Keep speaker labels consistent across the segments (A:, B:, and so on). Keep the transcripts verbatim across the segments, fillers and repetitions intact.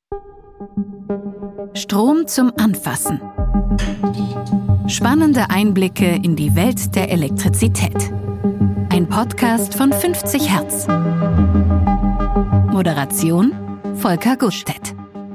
A: Strom zum Anfassen. Spannende Einblicke in die Welt der Elektrizität. Ein Podcast von fünfzig Hertz. Moderation Volker Gutstedt.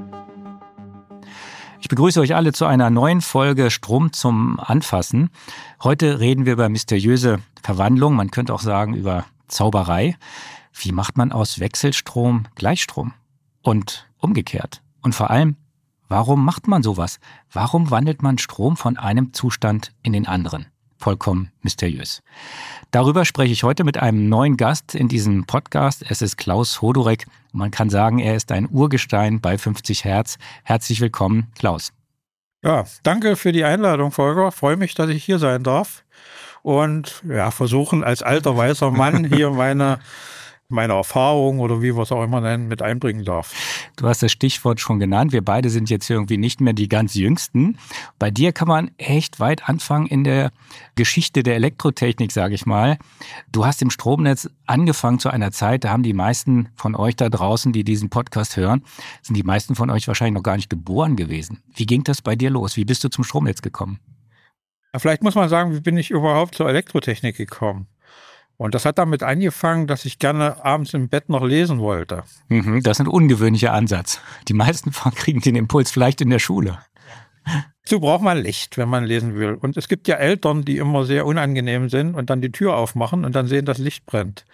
B: Ich begrüße euch alle zu einer neuen Folge Strom zum Anfassen. Heute reden wir über mysteriöse Verwandlung, man könnte auch sagen über Zauberei. Wie macht man aus Wechselstrom Gleichstrom? Und umgekehrt. Und vor allem, warum macht man sowas? Warum wandelt man Strom von einem Zustand in den anderen? Vollkommen mysteriös. Darüber spreche ich heute mit einem neuen Gast in diesem Podcast. Es ist Klaus Hodorek. Man kann sagen, er ist ein Urgestein bei fünfzig Hertz. Herzlich willkommen, Klaus.
C: Ja, danke für die Einladung, Volker. Ich freue mich, dass ich hier sein darf. Und ja, versuchen als alter weißer Mann hier meine... meine Erfahrung oder wie wir es auch immer nennen, mit einbringen darf.
B: Du hast das Stichwort schon genannt. Wir beide sind jetzt irgendwie nicht mehr die ganz Jüngsten. Bei dir kann man echt weit anfangen in der Geschichte der Elektrotechnik, sage ich mal. Du hast im Stromnetz angefangen zu einer Zeit, da haben die meisten von euch da draußen, die diesen Podcast hören, sind die meisten von euch wahrscheinlich noch gar nicht geboren gewesen. Wie ging das bei dir los? Wie bist du zum Stromnetz gekommen?
C: Ja, vielleicht muss man sagen, wie bin ich überhaupt zur Elektrotechnik gekommen? Und das hat damit angefangen, dass ich gerne abends im Bett noch lesen wollte.
B: Mhm, das ist ein ungewöhnlicher Ansatz. Die meisten kriegen den Impuls vielleicht in der Schule.
C: So braucht man Licht, wenn man lesen will. Und es gibt ja Eltern, die immer sehr unangenehm sind und dann die Tür aufmachen und dann sehen, dass Licht brennt.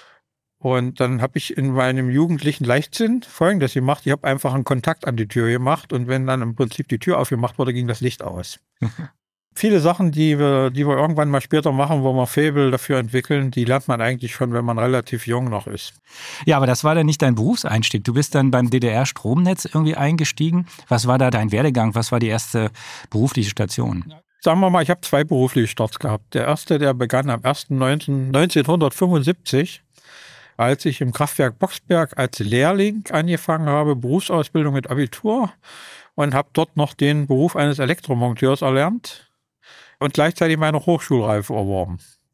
C: Und dann habe ich in meinem jugendlichen Leichtsinn Folgendes gemacht. Ich habe einfach einen Kontakt an die Tür gemacht und wenn dann im Prinzip die Tür aufgemacht wurde, ging das Licht aus. Viele Sachen, die wir, die wir irgendwann mal später machen, wo wir Faible dafür entwickeln, die lernt man eigentlich schon, wenn man relativ jung noch ist.
B: Ja, aber das war dann nicht dein Berufseinstieg. Du bist dann beim D D R-Stromnetz irgendwie eingestiegen. Was war da dein Werdegang? Was war die erste berufliche Station?
C: Sagen wir mal, ich habe zwei berufliche Starts gehabt. Der erste, der begann am ersten neunten neunzehnhundertfünfundsiebzig, als ich im Kraftwerk Boxberg als Lehrling angefangen habe, Berufsausbildung mit Abitur und habe dort noch den Beruf eines Elektromonteurs erlernt. Und gleichzeitig meine Hochschulreife erworben.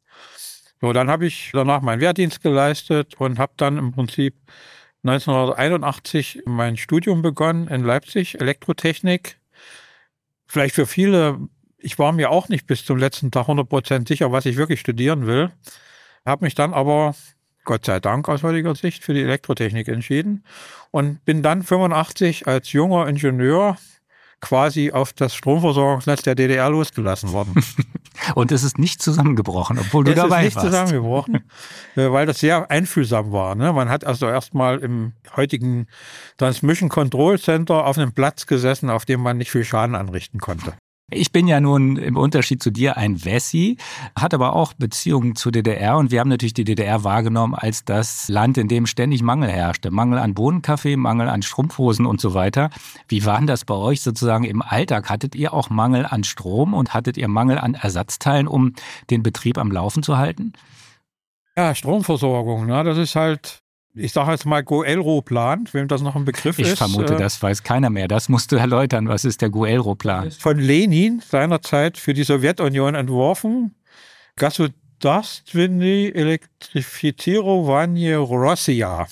C: So, dann habe ich danach meinen Wehrdienst geleistet und habe dann im Prinzip neunzehnhunderteinundachtzig mein Studium begonnen in Leipzig, Elektrotechnik. Vielleicht für viele, ich war mir auch nicht bis zum letzten Tag hundert Prozent sicher, was ich wirklich studieren will. Habe mich dann aber, Gott sei Dank aus heutiger Sicht, für die Elektrotechnik entschieden und bin dann fünfundachtzig als junger Ingenieur quasi auf das Stromversorgungsnetz der D D R losgelassen worden.
B: Und es ist nicht zusammengebrochen, obwohl du
C: es
B: dabei warst.
C: Es ist nicht zusammengebrochen, weil das sehr einfühlsam war. Ne? Man hat also erstmal im heutigen Transmission Control Center auf einem Platz gesessen, auf dem man nicht viel Schaden anrichten konnte.
B: Ich bin ja nun im Unterschied zu dir ein Wessi, hat aber auch Beziehungen zur D D R und wir haben natürlich die D D R wahrgenommen als das Land, in dem ständig Mangel herrschte. Mangel an Bohnenkaffee, Mangel an Strumpfhosen und so weiter. Wie war denn das bei euch sozusagen im Alltag? Hattet ihr auch Mangel an Strom und hattet ihr Mangel an Ersatzteilen, um den Betrieb am Laufen zu halten?
C: Ja, Stromversorgung, ne? Das ist halt... Ich sage jetzt mal Goelro-Plan, wem das noch ein Begriff
B: ich
C: ist.
B: Ich vermute, das weiß keiner mehr. Das musst du erläutern. Was ist der Goelro-Plan?
C: Von Lenin seinerzeit für die Sowjetunion entworfen. Государственное электрифицирование России.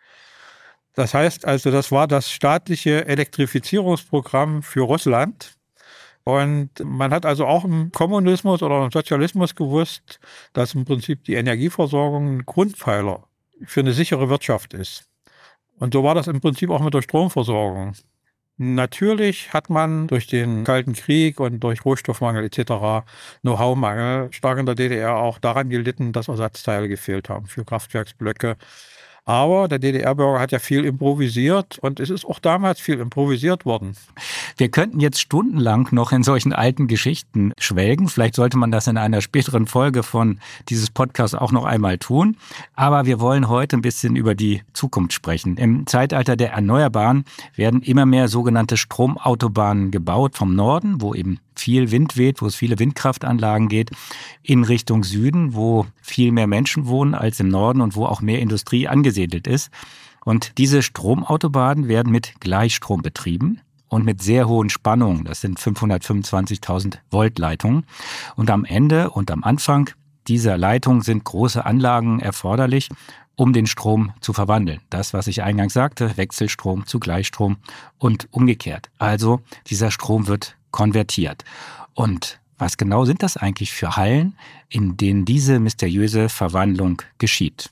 C: Das heißt also, das war das staatliche Elektrifizierungsprogramm für Russland. Und man hat also auch im Kommunismus oder im Sozialismus gewusst, dass im Prinzip die Energieversorgung ein Grundpfeiler für eine sichere Wirtschaft ist. Und so war das im Prinzip auch mit der Stromversorgung. Natürlich hat man durch den Kalten Krieg und durch Rohstoffmangel et cetera, Know-how-Mangel, stark in der D D R auch daran gelitten, dass Ersatzteile gefehlt haben für Kraftwerksblöcke. Aber der D D R-Bürger hat ja viel improvisiert und es ist auch damals viel improvisiert worden.
B: Wir könnten jetzt stundenlang noch in solchen alten Geschichten schwelgen. Vielleicht sollte man das in einer späteren Folge von dieses Podcasts auch noch einmal tun. Aber wir wollen heute ein bisschen über die Zukunft sprechen. Im Zeitalter der Erneuerbaren werden immer mehr sogenannte Stromautobahnen gebaut vom Norden, wo eben viel Wind weht, wo es viele Windkraftanlagen geht, in Richtung Süden, wo viel mehr Menschen wohnen als im Norden und wo auch mehr Industrie angesiedelt ist. Und diese Stromautobahnen werden mit Gleichstrom betrieben und mit sehr hohen Spannungen. Das sind fünfhundertfünfundzwanzigtausend Volt Leitungen. Und am Ende und am Anfang dieser Leitung sind große Anlagen erforderlich. um den Strom zu verwandeln. Das, was ich eingangs sagte, Wechselstrom zu Gleichstrom und umgekehrt. Also dieser Strom wird konvertiert. Und was genau sind das eigentlich für Hallen, in denen diese mysteriöse Verwandlung geschieht?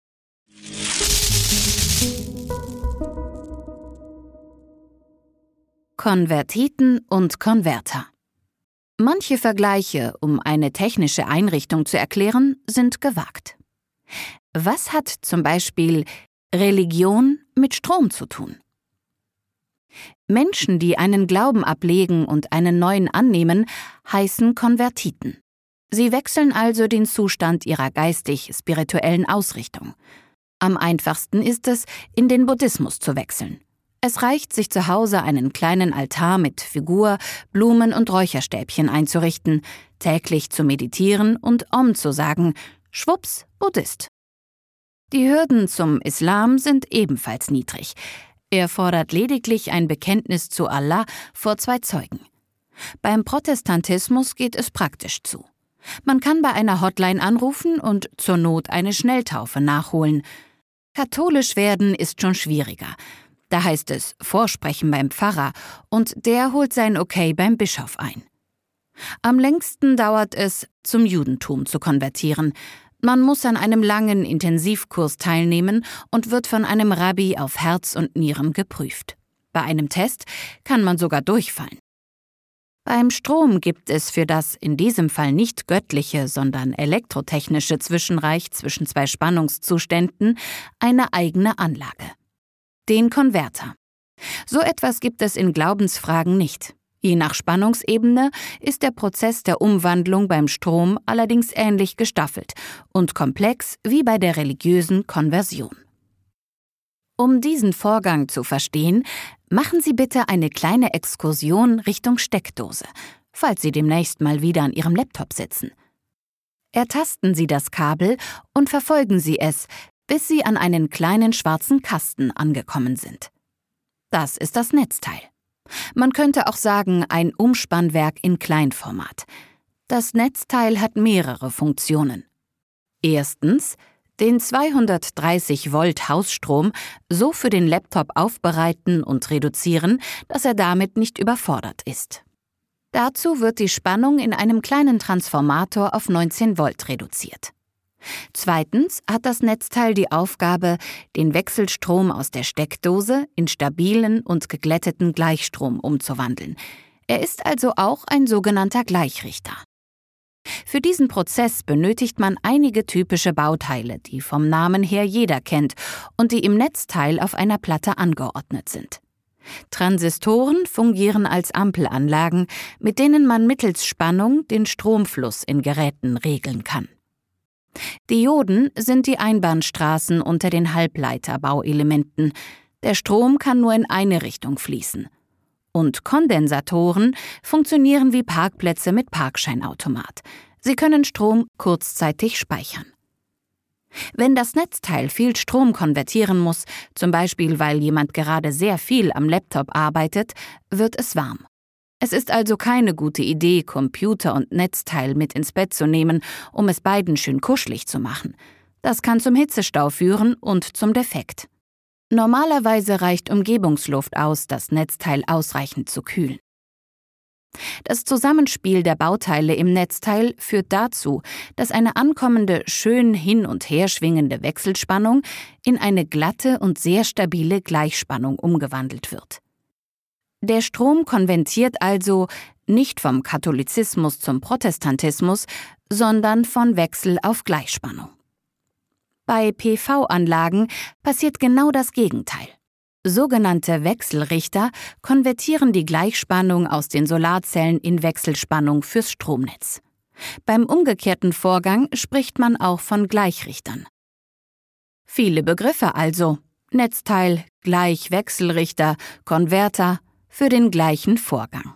A: Konvertiten und Konverter. Manche Vergleiche, um eine technische Einrichtung zu erklären, sind gewagt. Was hat zum Beispiel Religion mit Strom zu tun? Menschen, die einen Glauben ablegen und einen neuen annehmen, heißen Konvertiten. Sie wechseln also den Zustand ihrer geistig-spirituellen Ausrichtung. Am einfachsten ist es, in den Buddhismus zu wechseln. Es reicht, sich zu Hause einen kleinen Altar mit Figur, Blumen und Räucherstäbchen einzurichten, täglich zu meditieren und Om zu sagen, schwupps, Buddhist. Die Hürden zum Islam sind ebenfalls niedrig. Er fordert lediglich ein Bekenntnis zu Allah vor zwei Zeugen. Beim Protestantismus geht es praktisch zu. Man kann bei einer Hotline anrufen und zur Not eine Schnelltaufe nachholen. Katholisch werden ist schon schwieriger. Da heißt es Vorsprechen beim Pfarrer und der holt sein Okay beim Bischof ein. Am längsten dauert es, zum Judentum zu konvertieren. Man muss an einem langen Intensivkurs teilnehmen und wird von einem Rabbi auf Herz und Nieren geprüft. Bei einem Test kann man sogar durchfallen. Beim Strom gibt es für das in diesem Fall nicht göttliche, sondern elektrotechnische Zwischenreich zwischen zwei Spannungszuständen eine eigene Anlage. Den Konverter. So etwas gibt es in Glaubensfragen nicht. Je nach Spannungsebene ist der Prozess der Umwandlung beim Strom allerdings ähnlich gestaffelt und komplex wie bei der religiösen Konversion. Um diesen Vorgang zu verstehen, machen Sie bitte eine kleine Exkursion Richtung Steckdose, falls Sie demnächst mal wieder an Ihrem Laptop sitzen. Ertasten Sie das Kabel und verfolgen Sie es, bis Sie an einen kleinen schwarzen Kasten angekommen sind. Das ist das Netzteil. Man könnte auch sagen, ein Umspannwerk in Kleinformat. Das Netzteil hat mehrere Funktionen. Erstens, den zweihundertdreißig Volt Hausstrom so für den Laptop aufbereiten und reduzieren, dass er damit nicht überfordert ist. Dazu wird die Spannung in einem kleinen Transformator auf neunzehn Volt reduziert. Zweitens hat das Netzteil die Aufgabe, den Wechselstrom aus der Steckdose in stabilen und geglätteten Gleichstrom umzuwandeln. Er ist also auch ein sogenannter Gleichrichter. Für diesen Prozess benötigt man einige typische Bauteile, die vom Namen her jeder kennt und die im Netzteil auf einer Platte angeordnet sind. Transistoren fungieren als Ampelanlagen, mit denen man mittels Spannung den Stromfluss in Geräten regeln kann. Dioden sind die Einbahnstraßen unter den Halbleiterbauelementen. Der Strom kann nur in eine Richtung fließen. Und Kondensatoren funktionieren wie Parkplätze mit Parkscheinautomat. Sie können Strom kurzzeitig speichern. Wenn das Netzteil viel Strom konvertieren muss, zum Beispiel weil jemand gerade sehr viel am Laptop arbeitet, wird es warm. Es ist also keine gute Idee, Computer und Netzteil mit ins Bett zu nehmen, um es beiden schön kuschelig zu machen. Das kann zum Hitzestau führen und zum Defekt. Normalerweise reicht Umgebungsluft aus, das Netzteil ausreichend zu kühlen. Das Zusammenspiel der Bauteile im Netzteil führt dazu, dass eine ankommende, schön hin- und her schwingende Wechselspannung in eine glatte und sehr stabile Gleichspannung umgewandelt wird. Der Strom konvertiert also nicht vom Katholizismus zum Protestantismus, sondern von Wechsel auf Gleichspannung. Bei P V-Anlagen passiert genau das Gegenteil. Sogenannte Wechselrichter konvertieren die Gleichspannung aus den Solarzellen in Wechselspannung fürs Stromnetz. Beim umgekehrten Vorgang spricht man auch von Gleichrichtern. Viele Begriffe also: Netzteil, Gleichwechselrichter, Konverter, für den gleichen Vorgang.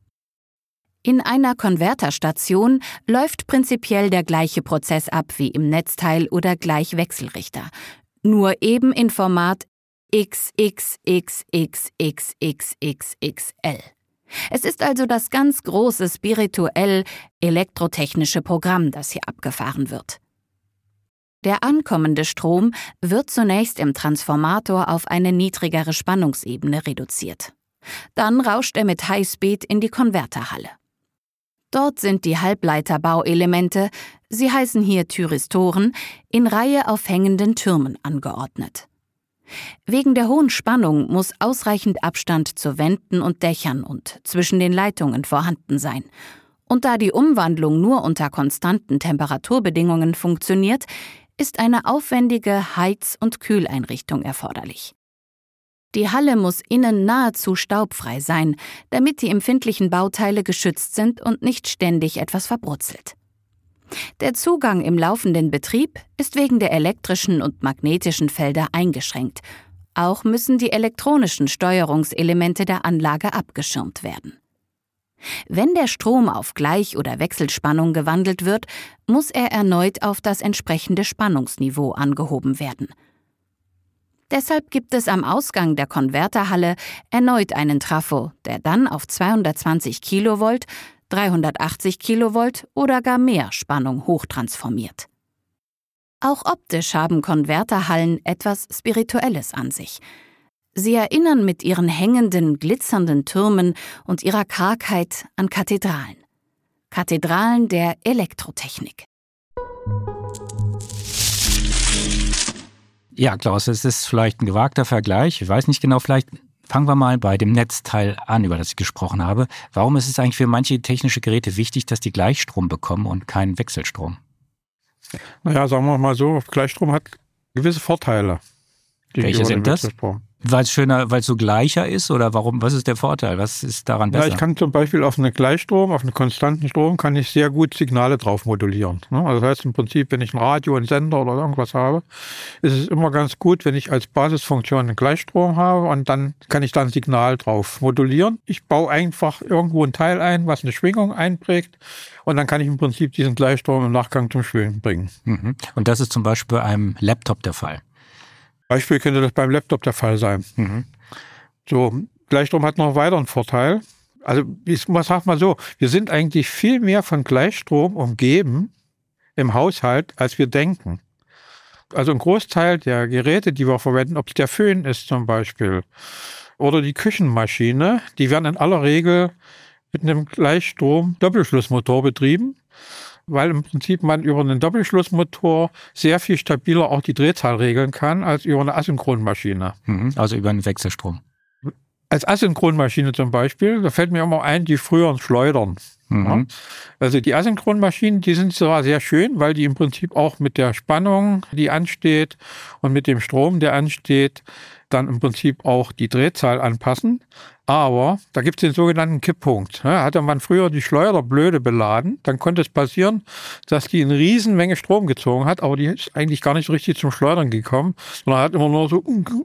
A: In einer Konverterstation läuft prinzipiell der gleiche Prozess ab wie im Netzteil oder Gleichwechselrichter, nur eben in Format X X X X X X X X L. Es ist also das ganz große spirituell elektrotechnische Programm, das hier abgefahren wird. Der ankommende Strom wird zunächst im Transformator auf eine niedrigere Spannungsebene reduziert. Dann rauscht er mit Highspeed in die Konverterhalle. Dort sind die Halbleiterbauelemente, sie heißen hier Thyristoren, in Reihe auf hängenden Türmen angeordnet. Wegen der hohen Spannung muss ausreichend Abstand zu Wänden und Dächern und zwischen den Leitungen vorhanden sein. Und da die Umwandlung nur unter konstanten Temperaturbedingungen funktioniert, ist eine aufwendige Heiz- und Kühleinrichtung erforderlich. Die Halle muss innen nahezu staubfrei sein, damit die empfindlichen Bauteile geschützt sind und nicht ständig etwas verbrutzelt. Der Zugang im laufenden Betrieb ist wegen der elektrischen und magnetischen Felder eingeschränkt. Auch müssen die elektronischen Steuerungselemente der Anlage abgeschirmt werden. Wenn der Strom auf Gleich- oder Wechselspannung gewandelt wird, muss er erneut auf das entsprechende Spannungsniveau angehoben werden. Deshalb gibt es am Ausgang der Konverterhalle erneut einen Trafo, der dann auf zweihundertzwanzig Kilovolt, dreihundertachtzig Kilovolt oder gar mehr Spannung hochtransformiert. Auch optisch haben Konverterhallen etwas Spirituelles an sich. Sie erinnern mit ihren hängenden, glitzernden Türmen und ihrer Kargheit an Kathedralen. Kathedralen der Elektrotechnik.
B: Ja, Klaus, es ist vielleicht ein gewagter Vergleich. Ich weiß nicht genau, vielleicht fangen wir mal bei dem Netzteil an, über das ich gesprochen habe. Warum ist es eigentlich für manche technische Geräte wichtig, dass die Gleichstrom bekommen und keinen Wechselstrom?
C: Naja, sagen wir mal so, Gleichstrom hat gewisse Vorteile.
B: Welche sind das? Weil es schöner, weil es so gleicher ist oder warum? Was ist der Vorteil? Was ist daran besser?
C: Ja, ich kann zum Beispiel auf einen Gleichstrom, auf einen konstanten Strom, kann ich sehr gut Signale drauf modulieren. Also das heißt im Prinzip, wenn ich ein Radio, einen Sender oder irgendwas habe, ist es immer ganz gut, wenn ich als Basisfunktion einen Gleichstrom habe und dann kann ich da ein Signal drauf modulieren. Ich baue einfach irgendwo ein Teil ein, was eine Schwingung einprägt und dann kann ich im Prinzip diesen Gleichstrom im Nachgang zum Schwingen bringen.
B: Mhm. Und das ist zum Beispiel bei einem Laptop der Fall?
C: Beispiel könnte das beim Laptop der Fall sein. Mhm. So, Gleichstrom hat noch einen weiteren Vorteil. Also, ich sag mal so, wir sind eigentlich viel mehr von Gleichstrom umgeben im Haushalt, als wir denken. Also ein Großteil der Geräte, die wir verwenden, ob es der Föhn ist zum Beispiel oder die Küchenmaschine, die werden in aller Regel mit einem Gleichstrom-Doppelschlussmotor betrieben, weil im Prinzip man über einen Doppelschlussmotor sehr viel stabiler auch die Drehzahl regeln kann, als über eine Asynchronmaschine.
B: Also über einen Wechselstrom.
C: Als Asynchronmaschine zum Beispiel, da fällt mir immer ein, die früheren Schleudern. Mhm. Ja. Also die Asynchronmaschinen, die sind zwar sehr schön, weil die im Prinzip auch mit der Spannung, die ansteht und mit dem Strom, der ansteht, dann im Prinzip auch die Drehzahl anpassen. Aber da gibt es den sogenannten Kipppunkt. Ja, hatte man früher die Schleuder blöde beladen, dann konnte es passieren, dass die eine Riesenmenge Strom gezogen hat, aber die ist eigentlich gar nicht richtig zum Schleudern gekommen, sondern hat immer nur so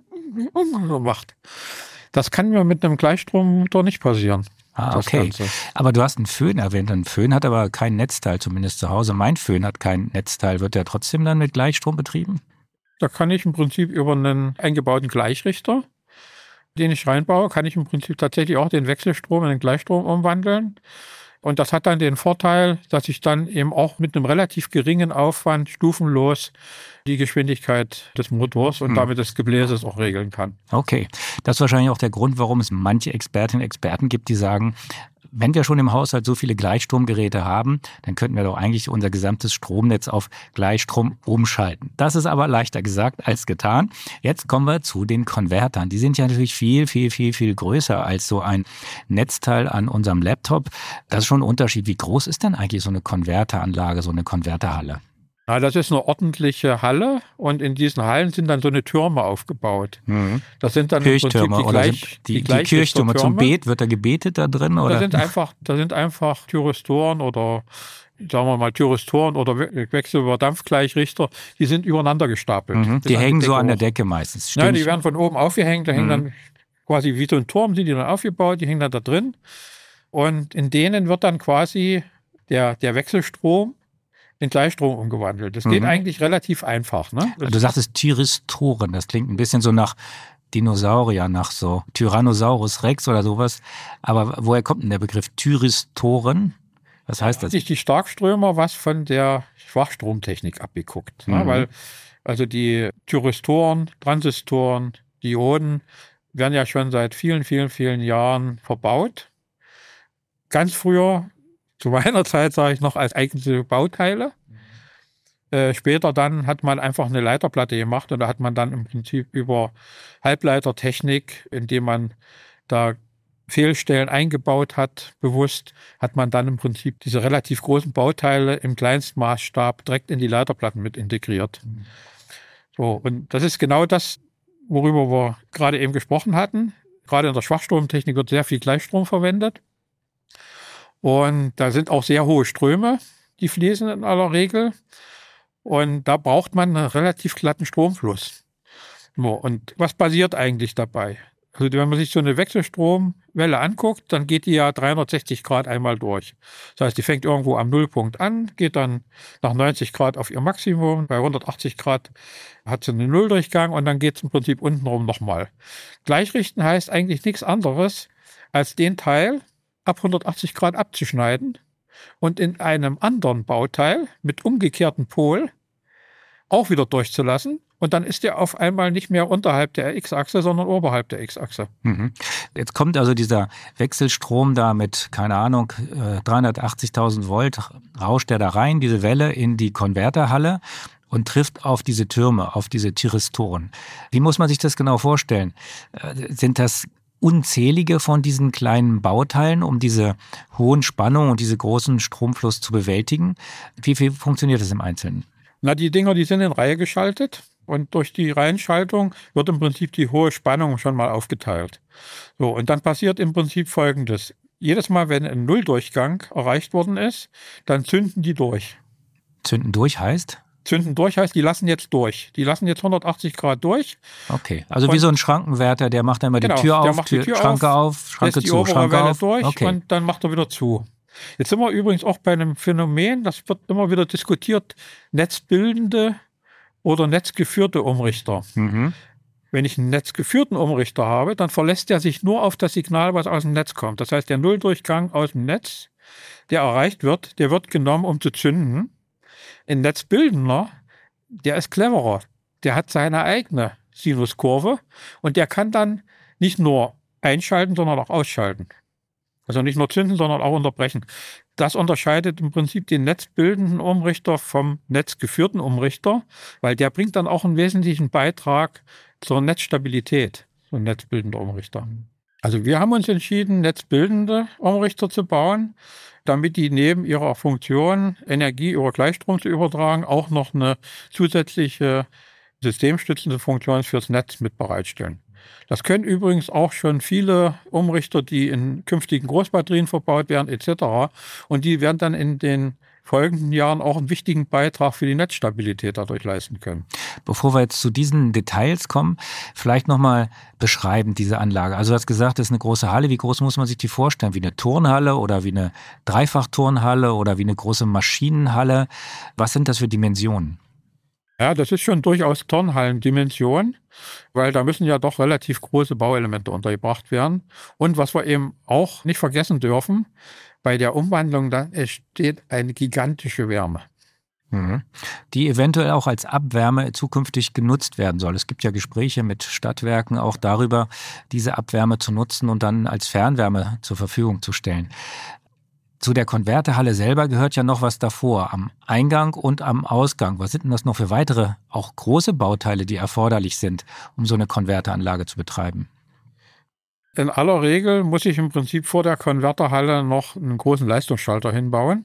C: gemacht. Das kann mir mit einem Gleichstrommotor nicht passieren.
B: Ah, okay. Aber du hast einen Föhn erwähnt. Ein Föhn hat aber kein Netzteil, zumindest zu Hause. Mein Föhn hat kein Netzteil. Wird der trotzdem dann mit Gleichstrom betrieben?
C: Da kann ich im Prinzip über einen eingebauten Gleichrichter, den ich reinbaue, kann ich im Prinzip tatsächlich auch den Wechselstrom in den Gleichstrom umwandeln. Und das hat dann den Vorteil, dass ich dann eben auch mit einem relativ geringen Aufwand stufenlos die Geschwindigkeit des Motors und hm. damit des Gebläses auch regeln kann.
B: Okay, das ist wahrscheinlich auch der Grund, warum es manche Expertinnen und Experten gibt, die sagen, wenn wir schon im Haushalt so viele Gleichstromgeräte haben, dann könnten wir doch eigentlich unser gesamtes Stromnetz auf Gleichstrom umschalten. Das ist aber leichter gesagt als getan. Jetzt kommen wir zu den Konvertern. Die sind ja natürlich viel, viel, viel, viel größer als so ein Netzteil an unserem Laptop. Das ist schon ein Unterschied. Wie groß ist denn eigentlich so eine Konverteranlage, so eine Konverterhalle?
C: Na, das ist eine ordentliche Halle und in diesen Hallen sind dann so eine Türme aufgebaut. Mhm. Das sind dann
B: Kirchtürme
C: im Prinzip die,
B: oder
C: Gleich,
B: die, die, die Kirchtürme zum Bet, wird da gebetet da drin? Oder?
C: Da sind einfach, da sind einfach Thyristoren oder sagen wir mal Thyristoren oder Wechsel- über Dampfgleichrichter, die sind übereinander gestapelt.
B: Mhm. Die hängen so an der Decke meistens.
C: Nein, die werden von oben aufgehängt, da mhm. hängen dann quasi wie so ein Turm, sind die dann aufgebaut, die hängen dann da drin und in denen wird dann quasi der, der Wechselstrom in Gleichstrom umgewandelt. Das geht mhm. eigentlich relativ einfach. Ne?
B: Du sagtest Thyristoren, das klingt ein bisschen so nach Dinosaurier, nach so Tyrannosaurus Rex oder sowas. Aber woher kommt denn der Begriff Thyristoren? Was heißt das?
C: Sich die Starkströmer was von der Schwachstromtechnik abgeguckt. Mhm. Ja, weil also die Thyristoren, Transistoren, Dioden werden ja schon seit vielen, vielen, vielen Jahren verbaut. Ganz früher, zu meiner Zeit, sage ich noch, als eigene Bauteile. Äh, später dann hat man einfach eine Leiterplatte gemacht und da hat man dann im Prinzip über Halbleitertechnik, indem man da Fehlstellen eingebaut hat, bewusst, hat man dann im Prinzip diese relativ großen Bauteile im Kleinstmaßstab direkt in die Leiterplatten mit integriert. Mhm. So, und das ist genau das, worüber wir gerade eben gesprochen hatten. Gerade in der Schwachstromtechnik wird sehr viel Gleichstrom verwendet. Und da sind auch sehr hohe Ströme, die fließen in aller Regel. Und da braucht man einen relativ glatten Stromfluss. Und was passiert eigentlich dabei? Also wenn man sich so eine Wechselstromwelle anguckt, dann geht die ja dreihundertsechzig Grad einmal durch. Das heißt, die fängt irgendwo am Nullpunkt an, geht dann nach neunzig Grad auf ihr Maximum. Bei hundertachtzig Grad hat sie einen Nulldurchgang und dann geht es im Prinzip untenrum nochmal. Gleichrichten heißt eigentlich nichts anderes, als den Teil ab hundertachtzig Grad abzuschneiden und in einem anderen Bauteil mit umgekehrtem Pol auch wieder durchzulassen. Und dann ist der auf einmal nicht mehr unterhalb der X-Achse, sondern oberhalb der X-Achse.
B: Mhm. Jetzt kommt also dieser Wechselstrom da mit, keine Ahnung, dreihundertachtzigtausend Volt, rauscht der da rein, diese Welle in die Konverterhalle und trifft auf diese Türme, auf diese Thyristoren. Wie muss man sich das genau vorstellen? Sind das unzählige von diesen kleinen Bauteilen, um diese hohen Spannungen und diese großen Stromfluss zu bewältigen? Wie viel funktioniert das im Einzelnen?
C: Na, die Dinger, die sind in Reihe geschaltet. Und durch die Reihenschaltung wird im Prinzip die hohe Spannung schon mal aufgeteilt. So, und dann passiert im Prinzip Folgendes. Jedes Mal, wenn ein Nulldurchgang erreicht worden ist, dann zünden die durch.
B: Zünden durch heißt?
C: Zünden durch heißt, die lassen jetzt durch. Die lassen jetzt hundertachtzig Grad durch.
B: Okay, also und wie so ein Schrankenwärter, der macht dann immer
C: genau,
B: die Tür auf,
C: der macht die Tür
B: Schranke
C: auf,
B: auf, Schranke
C: lässt
B: zu,
C: die obere
B: Schranke
C: Welle
B: auf.
C: durch
B: Okay.
C: Und dann macht er wieder zu. Jetzt sind wir übrigens auch bei einem Phänomen, das wird immer wieder diskutiert, netzbildende oder netzgeführte Umrichter. Mhm. Wenn ich einen netzgeführten Umrichter habe, dann verlässt er sich nur auf das Signal, was aus dem Netz kommt. Das heißt, der Nulldurchgang aus dem Netz, der erreicht wird, der wird genommen, um zu zünden. Ein netzbildender, der ist cleverer. Der hat seine eigene Sinuskurve und der kann dann nicht nur einschalten, sondern auch ausschalten. Also nicht nur zünden, sondern auch unterbrechen. Das unterscheidet im Prinzip den netzbildenden Umrichter vom netzgeführten Umrichter, weil der bringt dann auch einen wesentlichen Beitrag zur Netzstabilität, so ein netzbildender Umrichter. Also wir haben uns entschieden, netzbildende Umrichter zu bauen, damit die neben ihrer Funktion, Energie über Gleichstrom zu übertragen, auch noch eine zusätzliche systemstützende Funktion fürs Netz mit bereitstellen. Das können übrigens auch schon viele Umrichter, die in künftigen Großbatterien verbaut werden et cetera. Und die werden dann in den folgenden Jahren auch einen wichtigen Beitrag für die Netzstabilität dadurch leisten können.
B: Bevor wir jetzt zu diesen Details kommen, vielleicht nochmal beschreiben diese Anlage. Also du hast gesagt, das ist eine große Halle. Wie groß muss man sich die vorstellen? Wie eine Turnhalle oder wie eine Dreifachturnhalle oder wie eine große Maschinenhalle? Was sind das für Dimensionen?
C: Ja, das ist schon durchaus Turnhallendimension, weil da müssen ja doch relativ große Bauelemente untergebracht werden. Und was wir eben auch nicht vergessen dürfen, bei der Umwandlung, da entsteht eine gigantische Wärme.
B: Mhm. Die eventuell auch als Abwärme zukünftig genutzt werden soll. Es gibt ja Gespräche mit Stadtwerken auch darüber, diese Abwärme zu nutzen und dann als Fernwärme zur Verfügung zu stellen. Zu der Konverterhalle selber gehört ja noch was davor, am Eingang und am Ausgang. Was sind denn das noch für weitere, auch große Bauteile, die erforderlich sind, um so eine Konverteranlage zu betreiben?
C: In aller Regel muss ich im Prinzip vor der Konverterhalle noch einen großen Leistungsschalter hinbauen.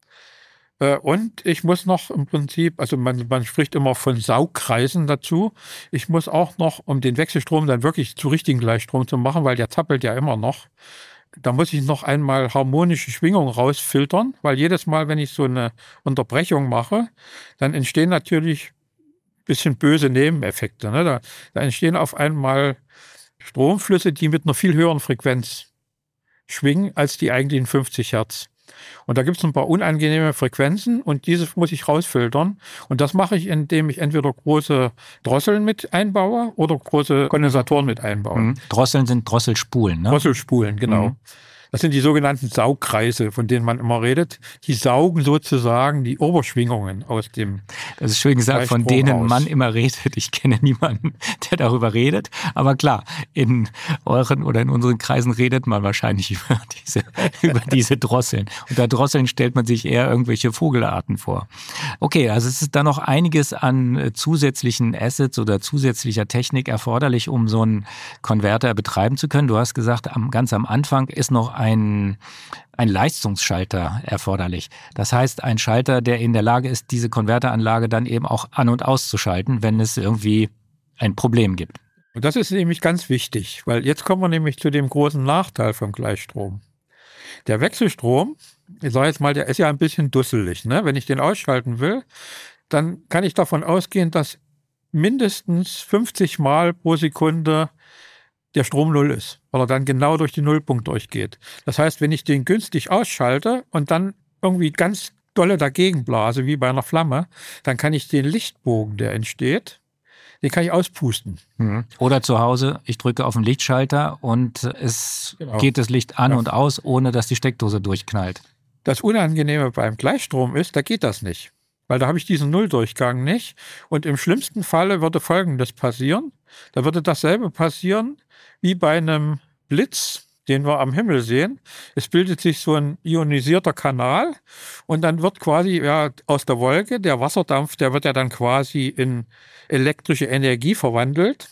C: Und ich muss noch im Prinzip, also man, man spricht immer von Saugkreisen dazu, ich muss auch noch, um den Wechselstrom dann wirklich zu richtigen Gleichstrom zu machen, weil der zappelt ja immer noch, da muss ich noch einmal harmonische Schwingungen rausfiltern, weil jedes Mal, wenn ich so eine Unterbrechung mache, dann entstehen natürlich ein bisschen böse Nebeneffekte. Ne? Da, da entstehen auf einmal Stromflüsse, die mit einer viel höheren Frequenz schwingen als die eigentlichen fünfzig Hertz. Und da gibt es ein paar unangenehme Frequenzen und diese muss ich rausfiltern. Und das mache ich, indem ich entweder große Drosseln mit einbaue oder große Kondensatoren mit einbaue.
B: Mhm. Drosseln sind Drosselspulen, ne?
C: Drosselspulen, genau. Mhm. Das sind die sogenannten Saugkreise, von denen man immer redet. Die saugen sozusagen die Oberschwingungen aus dem
B: Das ist schön gesagt, von denen
C: raus.
B: man immer redet. Ich kenne niemanden, der darüber redet. Aber klar, in euren oder in unseren Kreisen redet man wahrscheinlich über diese, über diese Drosseln. Unter Drosseln stellt man sich eher irgendwelche Vogelarten vor. Okay, also es ist da noch einiges an zusätzlichen Assets oder zusätzlicher Technik erforderlich, um so einen Konverter betreiben zu können. Du hast gesagt, am, ganz am Anfang ist noch ein, ein Leistungsschalter erforderlich. Das heißt, ein Schalter, der in der Lage ist, diese Konverteranlage dann eben auch an- und auszuschalten, wenn es irgendwie ein Problem gibt.
C: Und das ist nämlich ganz wichtig, weil jetzt kommen wir nämlich zu dem großen Nachteil vom Gleichstrom. Der Wechselstrom, ich sage jetzt mal, der ist ja ein bisschen dusselig. Ne? Wenn ich den ausschalten will, dann kann ich davon ausgehen, dass mindestens fünfzig Mal pro Sekunde der Strom null ist, weil er dann genau durch den Nullpunkt durchgeht. Das heißt, wenn ich den günstig ausschalte und dann irgendwie ganz dolle dagegen blase, wie bei einer Flamme, dann kann ich den Lichtbogen, der entsteht, den kann ich auspusten.
B: Oder zu Hause, ich drücke auf den Lichtschalter und es
C: Genau.
B: geht das Licht an
C: Ja.
B: und aus, ohne dass die Steckdose durchknallt.
C: Das Unangenehme beim Gleichstrom ist, da geht das nicht, weil da habe ich diesen Nulldurchgang nicht. Und im schlimmsten Falle würde Folgendes passieren. Da würde dasselbe passieren wie bei einem Blitz, den wir am Himmel sehen. Es bildet sich so ein ionisierter Kanal und dann wird quasi ja, aus der Wolke, der Wasserdampf, der wird ja dann quasi in elektrische Energie verwandelt.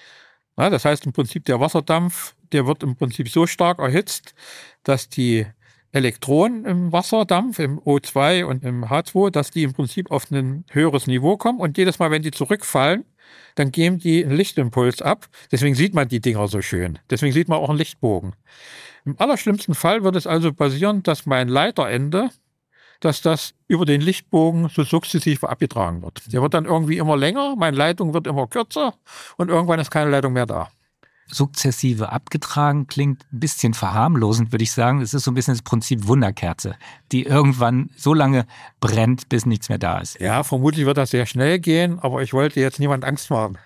C: Ja, das heißt im Prinzip, der Wasserdampf, der wird im Prinzip so stark erhitzt, dass die Elektronen im Wasserdampf, im O zwei und im H zwei, dass die im Prinzip auf ein höheres Niveau kommen und jedes Mal, wenn die zurückfallen, dann geben die einen Lichtimpuls ab. Deswegen sieht man die Dinger so schön. Deswegen sieht man auch einen Lichtbogen. Im allerschlimmsten Fall wird es also passieren, dass mein Leiterende, dass das über den Lichtbogen so sukzessive abgetragen wird. Der wird dann irgendwie immer länger, meine Leitung wird immer kürzer und irgendwann ist keine Leitung mehr da.
B: Sukzessive abgetragen klingt ein bisschen verharmlosend, würde ich sagen. Es ist so ein bisschen das Prinzip Wunderkerze, die irgendwann so lange brennt, bis nichts mehr da ist.
C: Ja, vermutlich wird das sehr schnell gehen, aber ich wollte jetzt niemand Angst machen.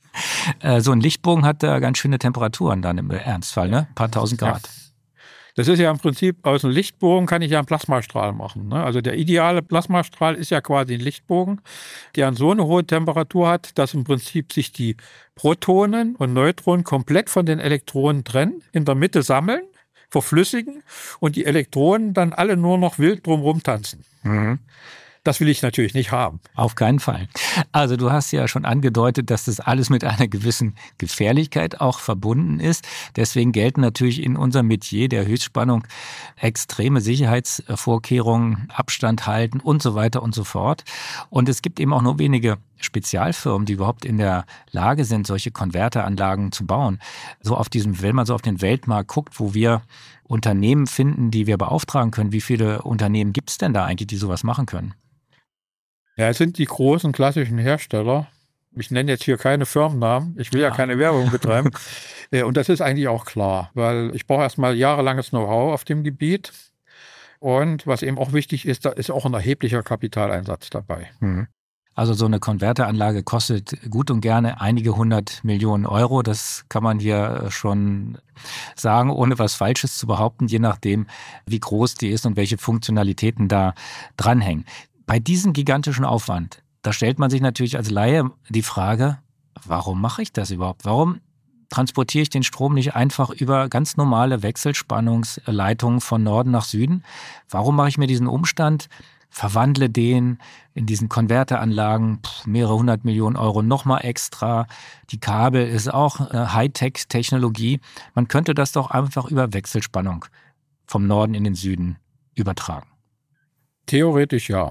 B: Äh, so ein Lichtbogen hat da ganz schöne Temperaturen dann im Ernstfall, ne? Ein paar tausend Grad.
C: Ja. Das ist ja im Prinzip, aus einem Lichtbogen kann ich ja einen Plasmastrahl machen. Ne? Also der ideale Plasmastrahl ist ja quasi ein Lichtbogen, der so eine hohe Temperatur hat, dass im Prinzip sich die Protonen und Neutronen komplett von den Elektronen trennen, in der Mitte sammeln, verflüssigen und die Elektronen dann alle nur noch wild drumherum tanzen.
B: Mhm.
C: Das will ich natürlich nicht haben.
B: Auf keinen Fall. Also du hast ja schon angedeutet, dass das alles mit einer gewissen Gefährlichkeit auch verbunden ist. Deswegen gelten natürlich in unserem Metier der Höchstspannung extreme Sicherheitsvorkehrungen, Abstand halten und so weiter und so fort. Und es gibt eben auch nur wenige Spezialfirmen, die überhaupt in der Lage sind, solche Konverteranlagen zu bauen. So auf diesem, wenn man so auf den Weltmarkt guckt, wo wir Unternehmen finden, die wir beauftragen können, wie viele Unternehmen gibt es denn da eigentlich, die sowas machen können?
C: Ja, es sind die großen klassischen Hersteller. Ich nenne jetzt hier keine Firmennamen. Ich will ja, ja keine Werbung betreiben. Und das ist eigentlich auch klar, weil ich brauche erstmal jahrelanges Know-how auf dem Gebiet. Und was eben auch wichtig ist, da ist auch ein erheblicher Kapitaleinsatz dabei.
B: Mhm. Also so eine Konverteranlage kostet gut und gerne einige hundert Millionen Euro. Das kann man hier schon sagen, ohne was Falsches zu behaupten, je nachdem, wie groß die ist und welche Funktionalitäten da dranhängen. Bei diesem gigantischen Aufwand, da stellt man sich natürlich als Laie die Frage, warum mache ich das überhaupt? Warum transportiere ich den Strom nicht einfach über ganz normale Wechselspannungsleitungen von Norden nach Süden? Warum mache ich mir diesen Umstand, verwandle den in diesen Konverteranlagen, pff, mehrere hundert Millionen Euro nochmal extra. Die Kabel ist auch eine Hightech-Technologie. Man könnte das doch einfach über Wechselspannung vom Norden in den Süden übertragen.
C: Theoretisch ja.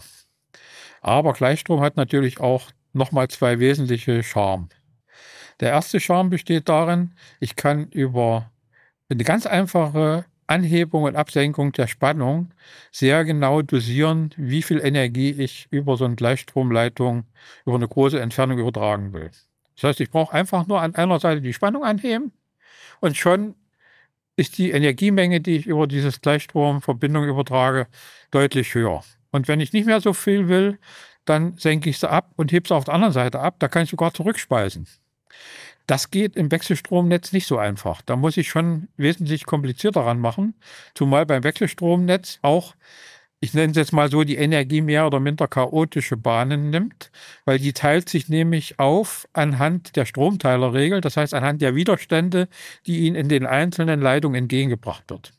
C: Aber Gleichstrom hat natürlich auch nochmal zwei wesentliche Charme. Der erste Charme besteht darin, ich kann über eine ganz einfache Anhebung und Absenkung der Spannung sehr genau dosieren, wie viel Energie ich über so eine Gleichstromleitung über eine große Entfernung übertragen will. Das heißt, ich brauche einfach nur an einer Seite die Spannung anheben und schon ist die Energiemenge, die ich über dieses Gleichstromverbindung übertrage, deutlich höher. Und wenn ich nicht mehr so viel will, dann senke ich sie ab und hebe sie auf der anderen Seite ab. Da kann ich sogar zurückspeisen. Das geht im Wechselstromnetz nicht so einfach. Da muss ich schon wesentlich komplizierter ran machen, zumal beim Wechselstromnetz auch, ich nenne es jetzt mal so, die Energie mehr oder minder chaotische Bahnen nimmt, weil die teilt sich nämlich auf anhand der Stromteilerregel, das heißt anhand der Widerstände, die ihnen in den einzelnen Leitungen entgegengebracht wird.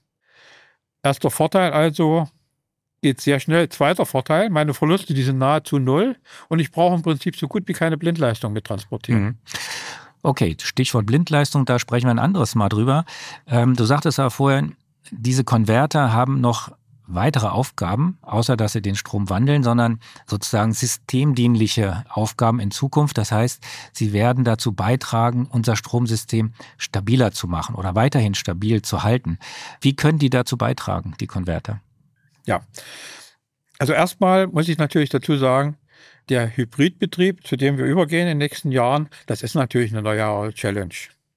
C: Erster Vorteil also, geht sehr schnell. Zweiter Vorteil, meine Verluste, die sind nahezu null und ich brauche im Prinzip so gut wie keine Blindleistung mit transportieren.
B: Mhm. Okay, Stichwort Blindleistung, da sprechen wir ein anderes Mal drüber. Ähm, du sagtest aber vorher, diese Konverter haben noch weitere Aufgaben, außer dass sie den Strom wandeln, sondern sozusagen systemdienliche Aufgaben in Zukunft. Das heißt, sie werden dazu beitragen, unser Stromsystem stabiler zu machen oder weiterhin stabil zu halten. Wie können die dazu beitragen, die Konverter?
C: Ja, also erstmal muss ich natürlich dazu sagen, der Hybridbetrieb, zu dem wir übergehen in den nächsten Jahren, das ist natürlich eine neue Challenge.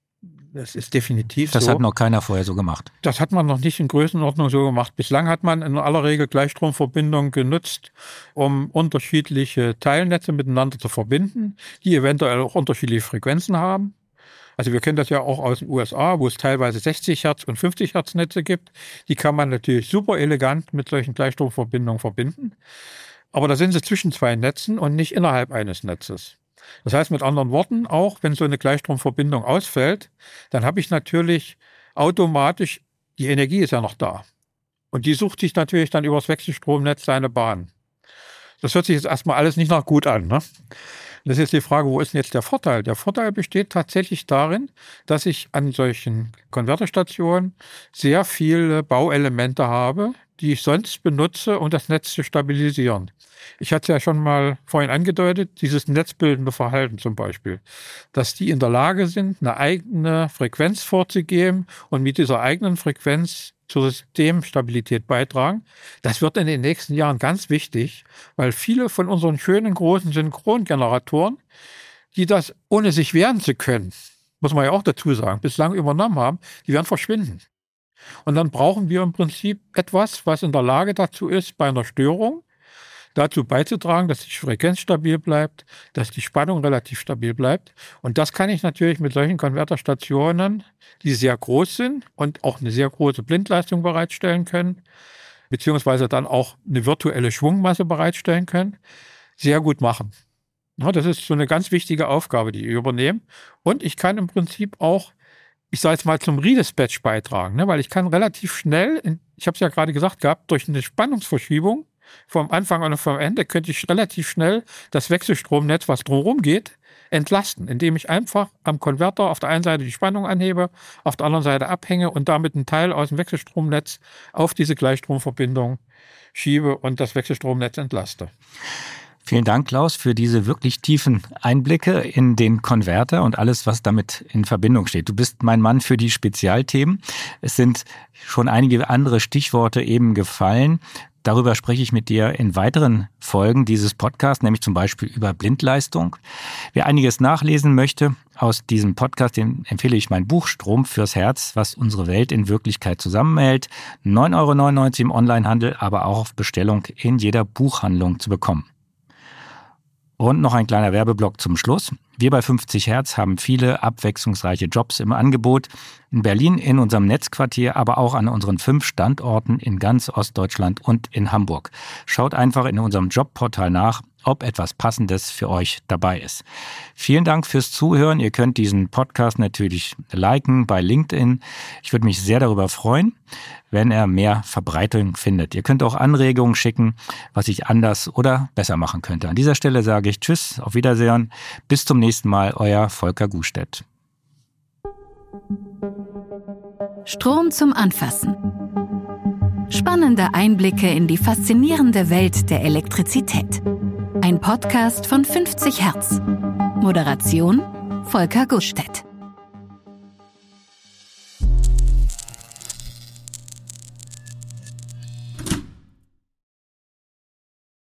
C: Das ist definitiv
B: das so. Das hat noch keiner vorher so gemacht.
C: Das hat man noch nicht in Größenordnung so gemacht. Bislang hat man in aller Regel Gleichstromverbindungen genutzt, um unterschiedliche Teilnetze miteinander zu verbinden, die eventuell auch unterschiedliche Frequenzen haben. Also wir kennen das ja auch aus den U S A, wo es teilweise sechzig Hertz und fünfzig Hertz Netze gibt. Die kann man natürlich super elegant mit solchen Gleichstromverbindungen verbinden. Aber da sind sie zwischen zwei Netzen und nicht innerhalb eines Netzes. Das heißt mit anderen Worten, auch wenn so eine Gleichstromverbindung ausfällt, dann habe ich natürlich automatisch, die Energie ist ja noch da. Und die sucht sich natürlich dann über das Wechselstromnetz seine Bahn. Das hört sich jetzt erstmal alles nicht nach gut an, ne? Das ist jetzt die Frage, wo ist denn jetzt der Vorteil? Der Vorteil besteht tatsächlich darin, dass ich an solchen Konverterstationen sehr viele Bauelemente habe, die ich sonst benutze, um das Netz zu stabilisieren. Ich hatte es ja schon mal vorhin angedeutet, dieses netzbildende Verhalten zum Beispiel, dass die in der Lage sind, eine eigene Frequenz vorzugeben und mit dieser eigenen Frequenz zur Systemstabilität beitragen. Das wird in den nächsten Jahren ganz wichtig, weil viele von unseren schönen großen Synchrongeneratoren, die das ohne sich wehren zu können, muss man ja auch dazu sagen, bislang übernommen haben, die werden verschwinden. Und dann brauchen wir im Prinzip etwas, was in der Lage dazu ist, bei einer Störung dazu beizutragen, dass die Frequenz stabil bleibt, dass die Spannung relativ stabil bleibt. Und das kann ich natürlich mit solchen Konverterstationen, die sehr groß sind und auch eine sehr große Blindleistung bereitstellen können, beziehungsweise dann auch eine virtuelle Schwungmasse bereitstellen können, sehr gut machen. Ja, das ist so eine ganz wichtige Aufgabe, die ich übernehme. Und ich kann im Prinzip auch, ich sage jetzt mal, zum Redispatch beitragen, ne, weil ich kann relativ schnell, ich habe es ja gerade gesagt gehabt, durch eine Spannungsverschiebung vom Anfang und vom Ende könnte ich relativ schnell das Wechselstromnetz, was drumherum geht, entlasten, indem ich einfach am Konverter auf der einen Seite die Spannung anhebe, auf der anderen Seite abhänge und damit einen Teil aus dem Wechselstromnetz auf diese Gleichstromverbindung schiebe und das Wechselstromnetz entlaste.
B: Vielen Dank, Klaus, für diese wirklich tiefen Einblicke in den Konverter und alles, was damit in Verbindung steht. Du bist mein Mann für die Spezialthemen. Es sind schon einige andere Stichworte eben gefallen. Darüber spreche ich mit dir in weiteren Folgen dieses Podcasts, nämlich zum Beispiel über Blindleistung. Wer einiges nachlesen möchte aus diesem Podcast, dem empfehle ich mein Buch Strom fürs Herz, was unsere Welt in Wirklichkeit zusammenhält. neun Euro neunundneunzig im Onlinehandel, aber auch auf Bestellung in jeder Buchhandlung zu bekommen. Und noch ein kleiner Werbeblock zum Schluss. Wir bei fünfzig Hertz haben viele abwechslungsreiche Jobs im Angebot. In Berlin, in unserem Netzquartier, aber auch an unseren fünf Standorten in ganz Ostdeutschland und in Hamburg. Schaut einfach in unserem Jobportal nach, ob etwas Passendes für euch dabei ist. Vielen Dank fürs Zuhören. Ihr könnt diesen Podcast natürlich liken bei LinkedIn. Ich würde mich sehr darüber freuen, wenn er mehr Verbreitung findet. Ihr könnt auch Anregungen schicken, was ich anders oder besser machen könnte. An dieser Stelle sage ich Tschüss, auf Wiedersehen. Bis zum nächsten Mal, euer Volker Gustedt.
A: Strom zum Anfassen. Spannende Einblicke in die faszinierende Welt der Elektrizität. Ein Podcast von fünfzig Hertz. Moderation Volker Gustedt.